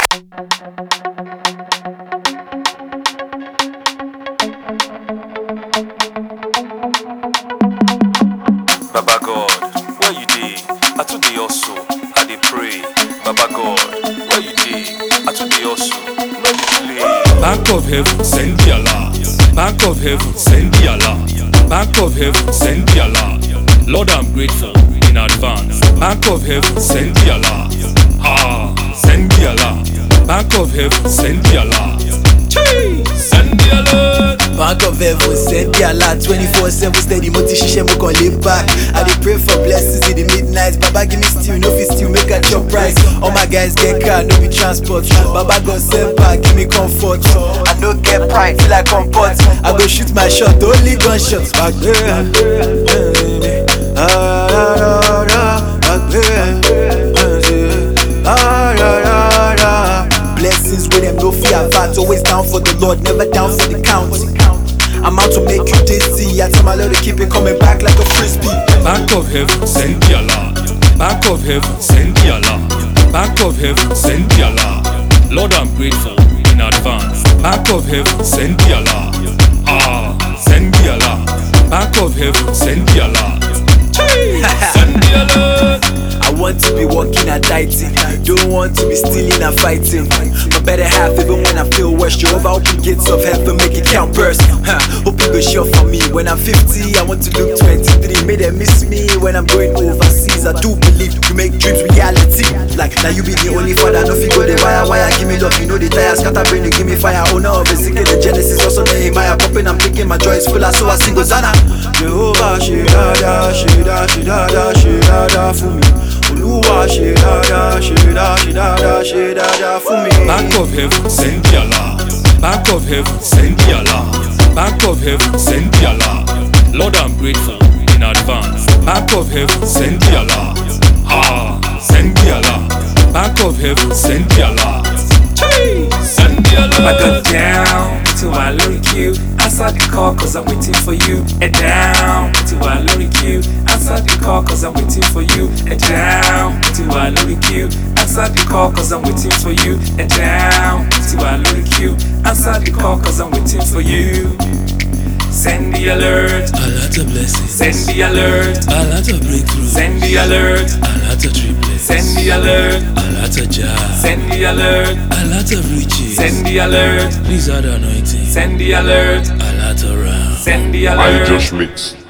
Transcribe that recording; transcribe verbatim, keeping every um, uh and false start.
Baba God, where you dey? I too dey hustle, I dey pray. Baba God, where you dey? I too dey hustle, no be play. Bank of heaven, send the alert. Bank of heaven, send the alert. Bank of heaven, send the alert. Lord, I'm grateful in advance. Bank of heaven, send the alert. Ah, send the alert. Bank of heaven, send the alert. Chee, send the alert. Bank of heaven, send the alert. Twenty-four seven steady, moti shishe mo kon live back. I dey pray for blessings in the midnight. Baba give me steal, no fit steal, make a chop price. All my guys get car, no be transport. Baba God send back, give me comfort. I no get pride, feel like comport. I go shoot my shot, only gunshots. Back there, ah ah ah, back there, ah ah ah. Blessings with them, no fear VAT. Always down for the Lord, never down for the count. I'm out to make you dizzy. I tell my Lord to keep it coming back like a frisbee. Bank of heaven, send the alert. Bank of heaven, send the alert. Bank of heaven, send the alert. Lord, I'm grateful in advance. Bank of heaven, send the alert. Ah, send the alert. Bank of heaven, send the alert. Chee, send the alert. I want to be walking and dieting. Don't want to be stealing and fighting. My better half, even when I feel worse. Jehovah open gates of heaven, make it count burst. Huh. Hope you go sure for me. When I'm fifty, I want to look twenty-three. May they miss me when I'm going overseas. I do believe you make dreams reality. Like now you be the only father. No figure the wire wire. Give me love, you know the tires. Scatter brain, you give me fire. Owner of a secret, the Genesis also Nehemiah. Popping, I'm thinking my joy is full. I so I sing Hosanna. Jehovah, she da da, she da, she da da, she da da for me. Oluwa, she da da, she da, she da da, she da da for me. Bank of heaven, send the alert. Bank of heaven, send the alert. Bank of heaven, send the alert. Lord, I'm grateful in advance. Bank of heaven, send the alert. Ah, send the alert. Bank of heaven, send the alert. Chee, send the alert. I got down to my lyric queue. Answer the call cause I'm waiting for you. Head down to my lyric queue. Answer the call cause I'm waiting for you. Head down to my lyric queue. Answer the call cause I'm waiting for you. Head down to my lyric queue. Answer the call cause I'm waiting for you. Send the alert. A lot of blessings. Send the alert. A lot of breakthroughs. Send the alert. A lot of triplets. Send the alert. A lot of jobs. Send the alert. A lot of riches. Send the alert. Blizzard anointing. Send the alert. A lot of rounds. Send the I alert. just mix.